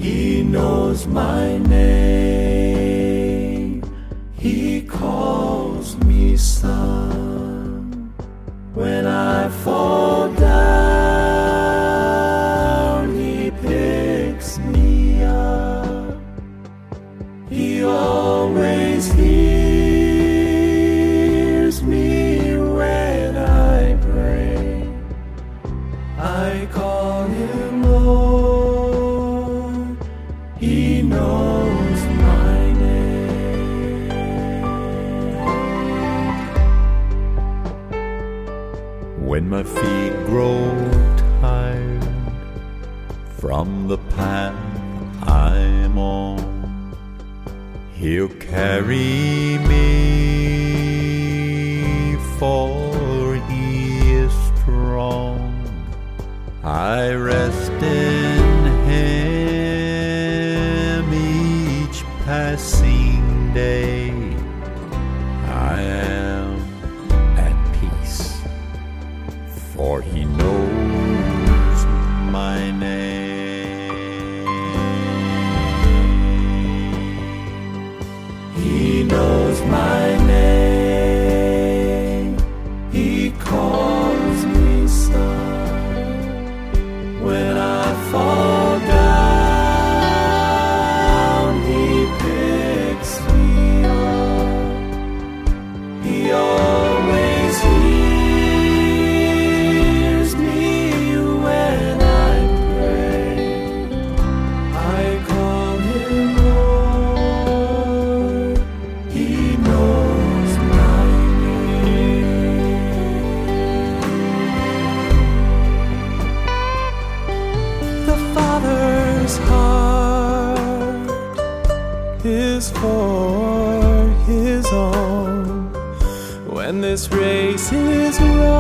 He knows my name. He calls me son. When I fall down, He picks me up. He always hears me when I pray. I call Him Lord. He knows my name. When my feet grow tired from the path I'm on, He'll carry me, for He is strong. I rest in Him each passing day. I am at peace, for He knows my name. He knows my name. He calls me son. When I fall down, He picks me up. He always hears me when I pray. I call Him Lord. He knows my name. The Father's heart is for His own. When this race is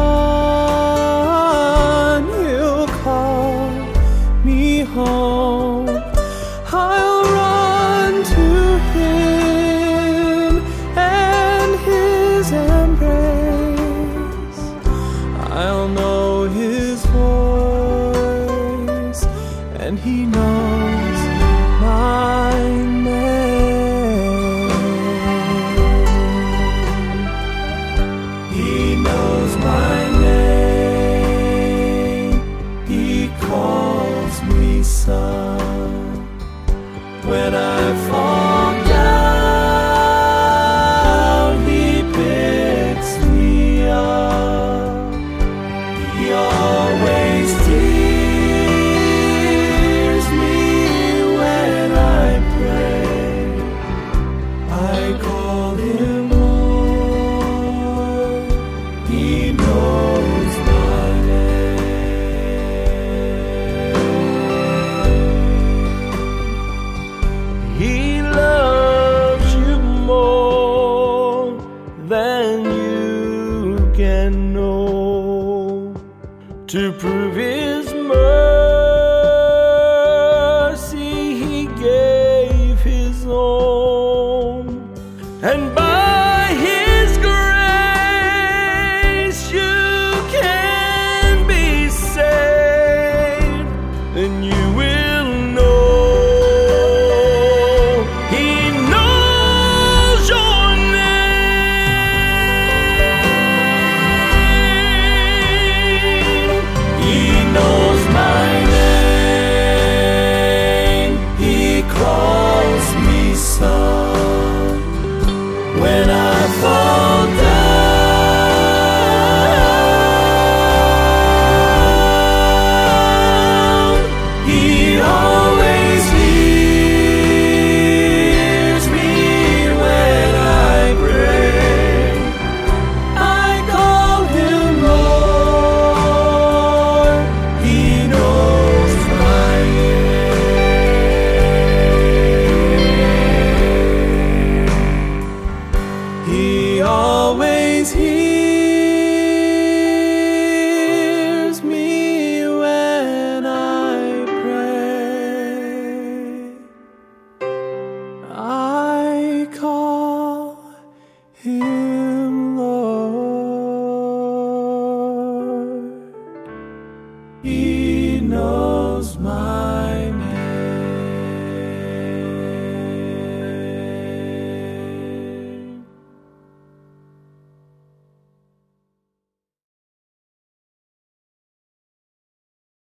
run, He'll call me home. I'll run to Him and His embrace. I'll know His voice, and He knows my name. He knows my name. He calls me son. When I fall down, He picks me up. He always hears me when I pray. I call Him Lord. He knows my name. He loves you more than you can know. To prove it,